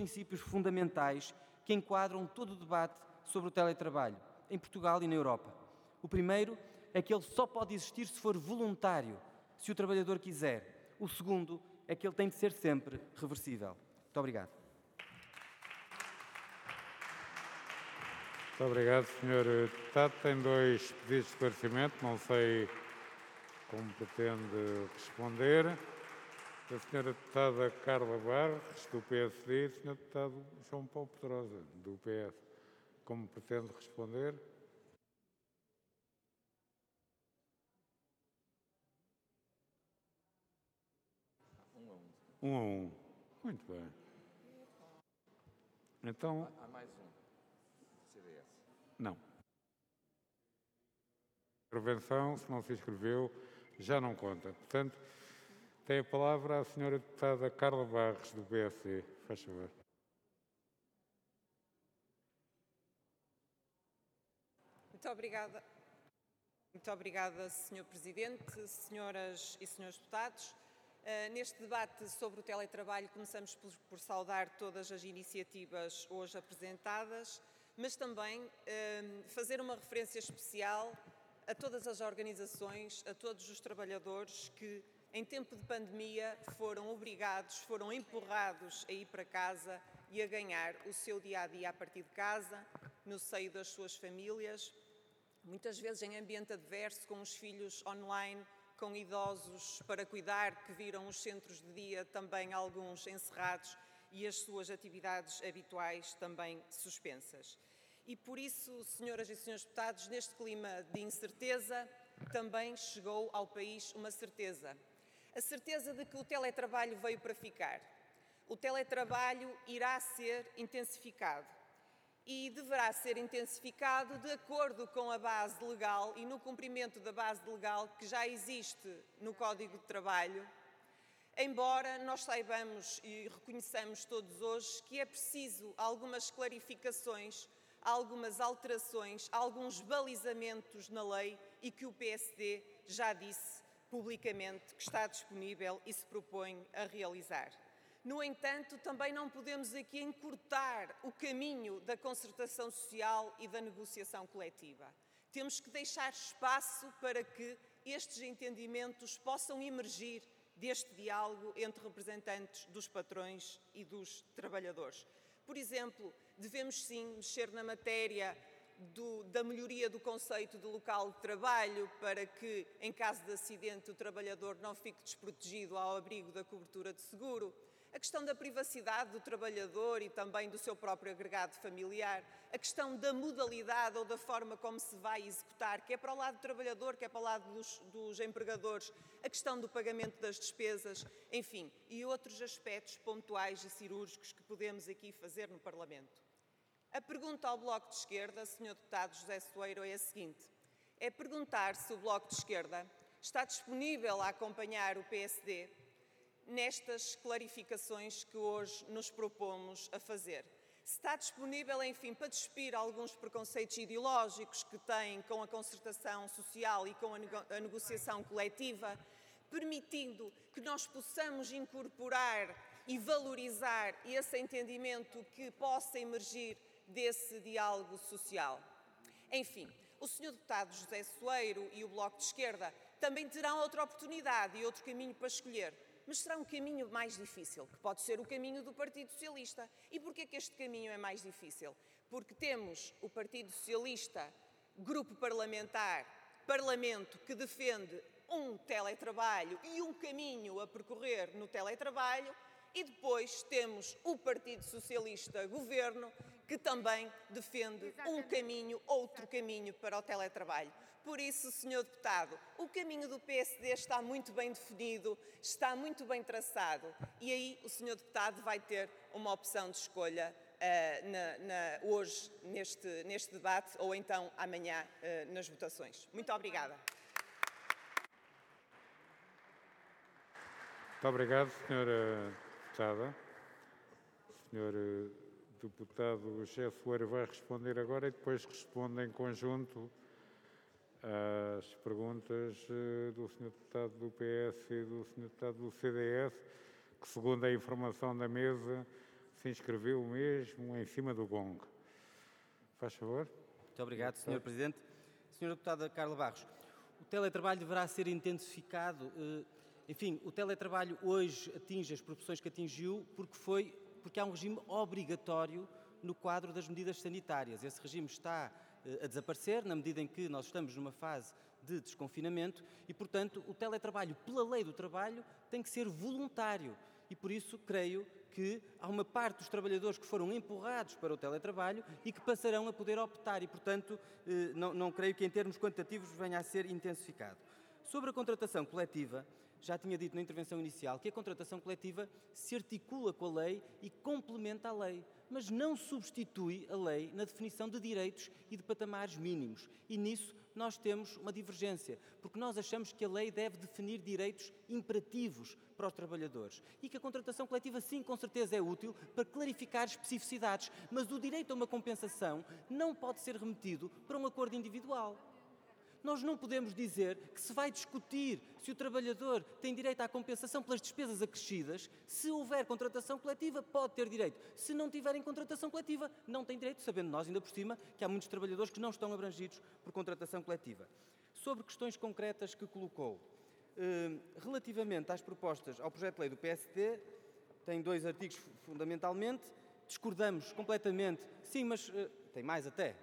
princípios fundamentais que enquadram todo o debate sobre o teletrabalho, em Portugal e na Europa. O primeiro é que ele só pode existir se for voluntário, se o trabalhador quiser. O segundo é que ele tem de ser sempre reversível. Muito obrigado. Muito obrigado, Sr. Deputado. Tem 2 pedidos de esclarecimento. Não sei como pretende responder. A Sra. Deputada Carla Barros, do PSD, e o Sr. Deputado João Paulo Pedrosa, do PS. Como pretende responder? Um a um. Muito bem. Então... Há mais um. CDS. Não. Intervenção, se não se inscreveu, já não conta. Portanto, tem a palavra a Sra. Deputada Carla Barros, do PSD. Faz favor. Muito obrigada. Muito obrigada, Sr. Presidente, senhoras e senhores deputados. Neste debate sobre o teletrabalho, começamos por saudar todas as iniciativas hoje apresentadas, mas também fazer uma referência especial a todas as organizações, a todos os trabalhadores que, em tempo de pandemia, foram obrigados, foram empurrados a ir para casa e a ganhar o seu dia-a-dia a partir de casa, no seio das suas famílias, muitas vezes em ambiente adverso, com os filhos online, com idosos para cuidar, que viram os centros de dia também alguns encerrados e as suas atividades habituais também suspensas. E por isso, senhoras e senhores deputados, neste clima de incerteza, também chegou ao país uma certeza. A certeza de que o teletrabalho veio para ficar. O teletrabalho irá ser intensificado. E deverá ser intensificado de acordo com a base legal e no cumprimento da base legal que já existe no Código de Trabalho, embora nós saibamos e reconheçamos todos hoje que é preciso algumas clarificações, algumas alterações, alguns balizamentos na lei e que o PSD já disse publicamente que está disponível e se propõe a realizar. No entanto, também não podemos aqui encurtar o caminho da concertação social e da negociação coletiva. Temos que deixar espaço para que estes entendimentos possam emergir deste diálogo entre representantes dos patrões e dos trabalhadores. Por exemplo, devemos sim mexer na matéria da melhoria do conceito de local de trabalho para que, em caso de acidente, o trabalhador não fique desprotegido ao abrigo da cobertura de seguro. A questão da privacidade do trabalhador e também do seu próprio agregado familiar, a questão da modalidade ou da forma como se vai executar, quer para o lado do trabalhador, quer para o lado dos empregadores, a questão do pagamento das despesas, enfim, e outros aspectos pontuais e cirúrgicos que podemos aqui fazer no Parlamento. A pergunta ao Bloco de Esquerda, Sr. Deputado José Soeiro, é a seguinte. É perguntar se o Bloco de Esquerda está disponível a acompanhar o PSD nestas clarificações que hoje nos propomos a fazer. Se está disponível, enfim, para despir alguns preconceitos ideológicos que têm com a concertação social e com a negociação coletiva, permitindo que nós possamos incorporar e valorizar esse entendimento que possa emergir desse diálogo social. Enfim, o Sr. Deputado José Soeiro e o Bloco de Esquerda também terão outra oportunidade e outro caminho para escolher. Mas será um caminho mais difícil, que pode ser o caminho do Partido Socialista. E porquê que este caminho é mais difícil? Porque temos o Partido Socialista, grupo parlamentar, parlamento, que defende um teletrabalho e um caminho a percorrer no teletrabalho, e depois temos o Partido Socialista, governo, que também defende um caminho, outro caminho para o teletrabalho. Por isso, Sr. Deputado, o caminho do PSD está muito bem definido, está muito bem traçado e aí o Sr. Deputado vai ter uma opção de escolha hoje neste debate ou então amanhã nas votações. Muito obrigada. Muito obrigado, Sra. Deputada. Sr. Deputado José Soeiro vai responder agora e depois responde em conjunto às perguntas do Sr. Deputado do PS e do Sr. Deputado do CDS, que, segundo a informação da mesa, se inscreveu mesmo em cima do gong. Faz favor. Muito obrigado, Sr. Presidente. Sra. Deputada Carla Barros, o teletrabalho deverá ser intensificado. Enfim, o teletrabalho hoje atinge as proporções que atingiu porque há um regime obrigatório no quadro das medidas sanitárias. Esse regime está a desaparecer na medida em que nós estamos numa fase de desconfinamento e, portanto, o teletrabalho, pela lei do trabalho, tem que ser voluntário. E, por isso, creio que há uma parte dos trabalhadores que foram empurrados para o teletrabalho e que passarão a poder optar e, portanto, não creio que em termos quantitativos venha a ser intensificado. Sobre a contratação coletiva, já tinha dito na intervenção inicial que a contratação coletiva se articula com a lei e complementa a lei, mas não substitui a lei na definição de direitos e de patamares mínimos. E nisso nós temos uma divergência, porque nós achamos que a lei deve definir direitos imperativos para os trabalhadores e que a contratação coletiva, sim, com certeza é útil para clarificar especificidades, mas o direito a uma compensação não pode ser remetido para um acordo individual. Nós não podemos dizer que se vai discutir se o trabalhador tem direito à compensação pelas despesas acrescidas. Se houver contratação coletiva, pode ter direito. Se não tiverem contratação coletiva, não tem direito, sabendo nós, ainda por cima, que há muitos trabalhadores que não estão abrangidos por contratação coletiva. Sobre questões concretas que colocou, relativamente às propostas ao projeto de lei do PSD, tem 2 artigos fundamentalmente, discordamos completamente, sim, mas tem mais até,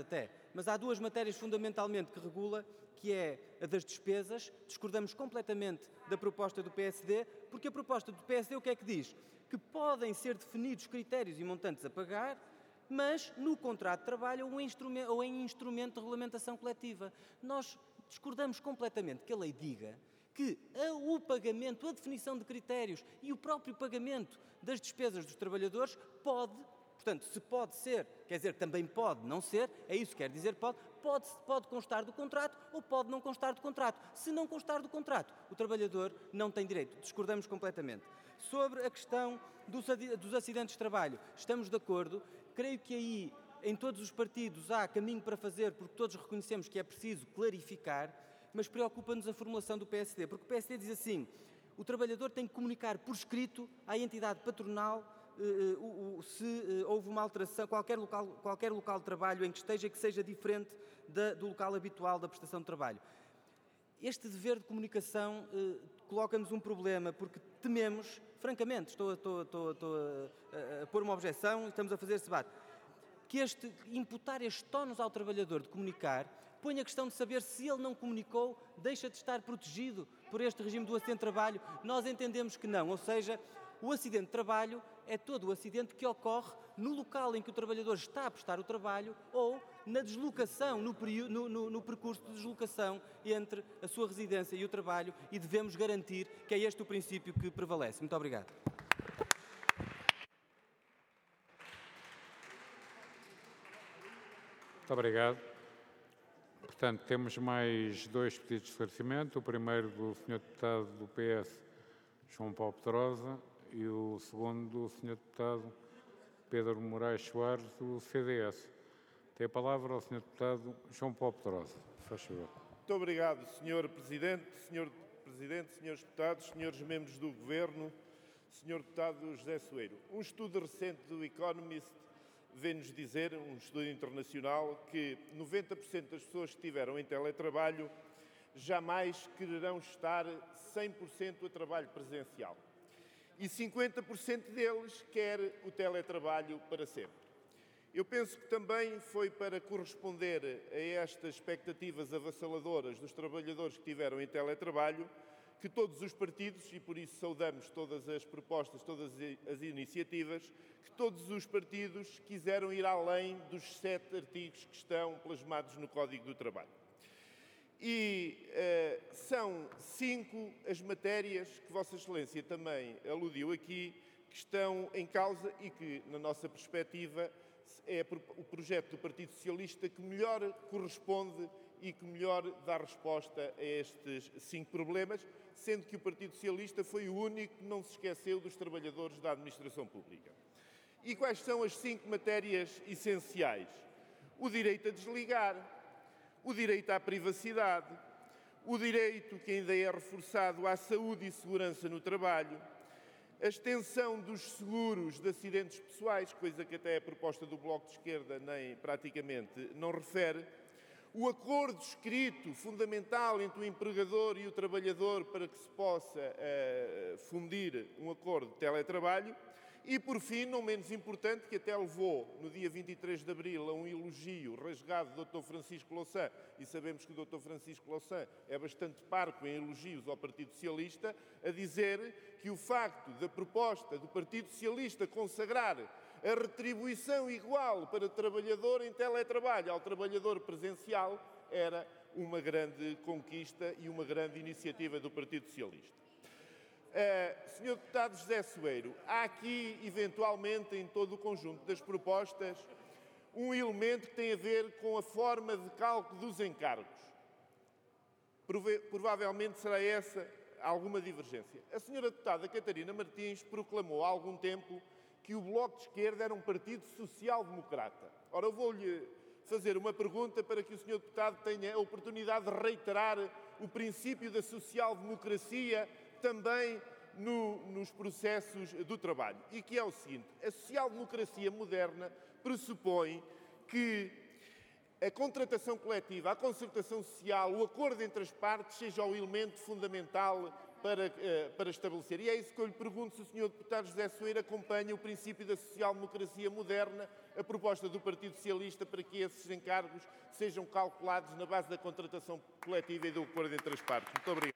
mas há 2 matérias fundamentalmente que regula, que é a das despesas. Discordamos completamente da proposta do PSD, porque a proposta do PSD o que é que diz? Que podem ser definidos critérios e montantes a pagar, mas no contrato de trabalho ou em instrumento de regulamentação coletiva. Nós discordamos completamente que a lei diga que o pagamento, a definição de critérios e o próprio pagamento das despesas dos trabalhadores pode. Portanto, se pode ser, quer dizer que também pode não ser, é isso que quer dizer pode constar do contrato ou pode não constar do contrato. Se não constar do contrato, o trabalhador não tem direito. Discordamos completamente. Sobre a questão dos acidentes de trabalho, estamos de acordo. Creio que aí, em todos os partidos, há caminho para fazer, porque todos reconhecemos que é preciso clarificar, mas preocupa-nos a formulação do PSD, porque o PSD diz assim: o trabalhador tem que comunicar por escrito à entidade patronal se houve uma alteração, qualquer local de trabalho em que seja diferente do local habitual da prestação de trabalho. Este dever de comunicação coloca-nos um problema, porque tememos, francamente, estou a pôr uma objeção e estamos a fazer esse debate, que imputar este ónus ao trabalhador de comunicar põe a questão de saber se ele não comunicou, deixa de estar protegido por este regime do acidente de trabalho. Nós entendemos que não, ou seja, o acidente de trabalho é todo o acidente que ocorre no local em que o trabalhador está a prestar o trabalho ou na deslocação, no percurso de deslocação entre a sua residência e o trabalho, e devemos garantir que é este o princípio que prevalece. Muito obrigado. Muito obrigado. Portanto, temos mais 2 pedidos de esclarecimento. O primeiro do Sr. Deputado do PS, João Paulo Pedrosa, e o segundo do Sr. Deputado Pedro Moraes Soares, do CDS. Tem a palavra o Sr. Deputado João Paulo Pedrosa. Faz favor. Muito obrigado, Sr. Presidente, Srs. Deputados, Srs. Membros do Governo, Sr. Deputado José Soeiro. Um estudo recente do Economist vem-nos dizer, um estudo internacional, que 90% das pessoas que estiveram em teletrabalho jamais quererão estar 100% a trabalho presencial. E 50% deles quer o teletrabalho para sempre. Eu penso que também foi para corresponder a estas expectativas avassaladoras dos trabalhadores que estiveram em teletrabalho que todos os partidos, e por isso saudamos todas as propostas, todas as iniciativas, que todos os partidos quiseram ir além dos 7 artigos que estão plasmados no Código do Trabalho. E são 5 as matérias que Vossa Excelência também aludiu aqui, que estão em causa e que, na nossa perspectiva, é o projeto do Partido Socialista que melhor corresponde e que melhor dá resposta a estes 5 problemas, sendo que o Partido Socialista foi o único que não se esqueceu dos trabalhadores da administração pública. E quais são as 5 matérias essenciais? O direito a desligar, o direito à privacidade, o direito que ainda é reforçado à saúde e segurança no trabalho, a extensão dos seguros de acidentes pessoais, coisa que até a proposta do Bloco de Esquerda nem praticamente não refere, o acordo escrito fundamental entre o empregador e o trabalhador para que se possa fundir um acordo de teletrabalho e, por fim, não menos importante, que até levou no dia 23 de abril a um elogio rasgado do Dr. Francisco Louçã, e sabemos que o Dr. Francisco Louçã é bastante parco em elogios ao Partido Socialista, a dizer que o facto da proposta do Partido Socialista consagrar a retribuição igual para o trabalhador em teletrabalho ao trabalhador presencial era uma grande conquista e uma grande iniciativa do Partido Socialista. Sr. Deputado José Soeiro, há aqui, eventualmente, em todo o conjunto das propostas, um elemento que tem a ver com a forma de cálculo dos encargos. Provavelmente será essa alguma divergência. A Sra. Deputada Catarina Martins proclamou há algum tempo que o Bloco de Esquerda era um partido social-democrata. Ora, eu vou-lhe fazer uma pergunta para que o Sr. Deputado tenha a oportunidade de reiterar o princípio da social-democracia também nos processos do trabalho. E que é o seguinte: a social-democracia moderna pressupõe que a contratação coletiva, a concertação social, o acordo entre as partes seja o elemento fundamental para estabelecer. E é isso que eu lhe pergunto se o Sr. Deputado José Soeiro acompanha o princípio da social-democracia moderna, a proposta do Partido Socialista para que esses encargos sejam calculados na base da contratação coletiva e do acordo entre as partes. Muito obrigado.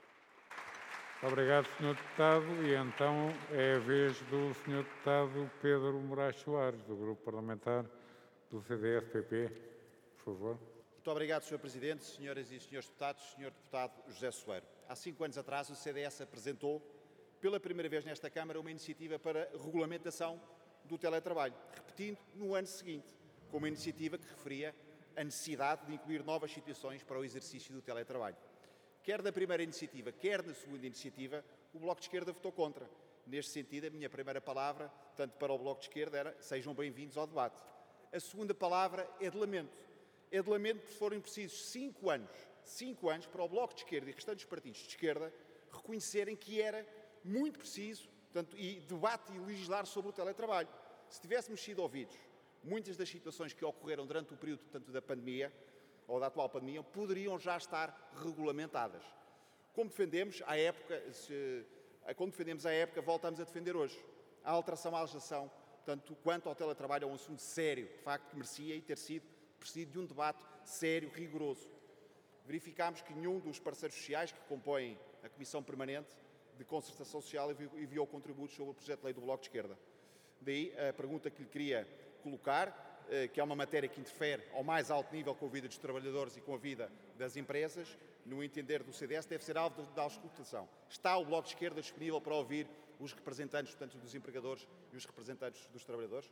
Obrigado, Sr. Deputado. E então é a vez do Sr. Deputado Pedro Moraes Soares, do Grupo Parlamentar do CDS-PP. Por favor. Muito obrigado, Sr. Presidente, senhoras e senhores deputados, Sr. Deputado José Soeiro. Há 5 anos atrás, o CDS apresentou, pela primeira vez nesta Câmara, uma iniciativa para regulamentação do teletrabalho, repetindo no ano seguinte, com uma iniciativa que referia a necessidade de incluir novas situações para o exercício do teletrabalho. Quer na primeira iniciativa, quer na segunda iniciativa, o Bloco de Esquerda votou contra. Neste sentido, a minha primeira palavra, tanto para o Bloco de Esquerda, era: sejam bem-vindos ao debate. A segunda palavra é de lamento. É de lamento porque foram precisos 5 anos para o Bloco de Esquerda e restantes partidos de esquerda reconhecerem que era muito preciso, portanto, e debate e legislar sobre o teletrabalho. Se tivéssemos sido ouvidos, muitas das situações que ocorreram durante o período, portanto, da pandemia, ou da atual pandemia, poderiam já estar regulamentadas. Como defendemos à época, voltamos a defender hoje. A alteração à legislação, portanto, quanto ao teletrabalho, é um assunto sério, de facto, que merecia e ter sido precedido de um debate sério, rigoroso. Verificámos que nenhum dos parceiros sociais que compõem a Comissão Permanente de Concertação Social enviou contributos sobre o projeto de lei do Bloco de Esquerda. Daí a pergunta que lhe queria colocar, que é uma matéria que interfere ao mais alto nível com a vida dos trabalhadores e com a vida das empresas, no entender do CDS, deve ser alvo da auscultação. Está o Bloco de Esquerda disponível para ouvir os representantes, portanto, dos empregadores e os representantes dos trabalhadores?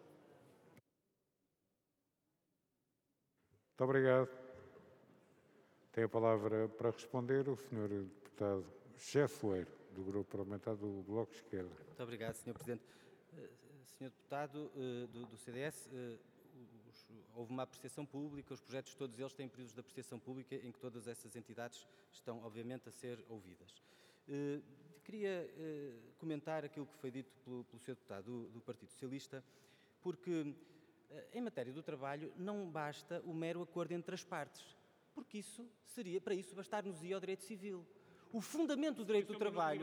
Muito obrigado. Tem a palavra para responder o Sr. Deputado José Soeiro, do Grupo Parlamentar do Bloco de Esquerda. Muito obrigado, Sr. Presidente. Sr. Deputado do CDS, houve uma apreciação pública, os projetos todos eles têm períodos de apreciação pública em que todas essas entidades estão, obviamente, a ser ouvidas. Queria comentar aquilo que foi dito pelo Sr. Deputado do Partido Socialista, porque em matéria do trabalho não basta o mero acordo entre as partes, porque para isso bastar-nos-ia o direito civil. O fundamento do direito do trabalho,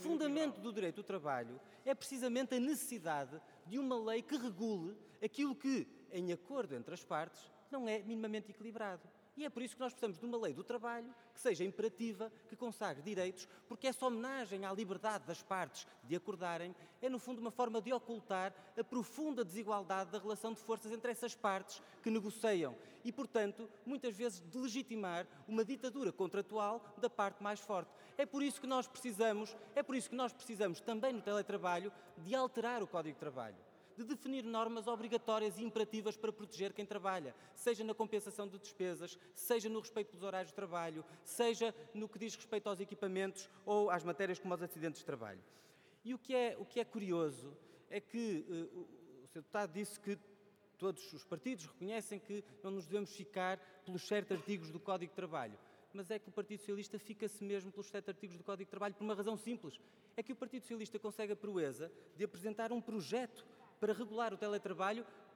é precisamente a necessidade de uma lei que regule aquilo que, em acordo entre as partes, não é minimamente equilibrado. E é por isso que nós precisamos de uma lei do trabalho que seja imperativa, que consagre direitos, porque essa homenagem à liberdade das partes de acordarem é, no fundo, uma forma de ocultar a profunda desigualdade da relação de forças entre essas partes que negociam e, portanto, muitas vezes de legitimar uma ditadura contratual da parte mais forte. É por isso que nós precisamos também no teletrabalho de alterar o Código de Trabalho, de definir normas obrigatórias e imperativas para proteger quem trabalha, seja na compensação de despesas, seja no respeito pelos horários de trabalho, seja no que diz respeito aos equipamentos ou às matérias como os acidentes de trabalho. E o que é curioso é que o Sr. Deputado disse que todos os partidos reconhecem que não nos devemos ficar pelos certos artigos do Código de Trabalho. mas é que o Partido Socialista fica-se mesmo pelos 7 artigos do Código de Trabalho por uma razão simples. É que o Partido Socialista consegue a proeza de apresentar um projeto para regular o teletrabalho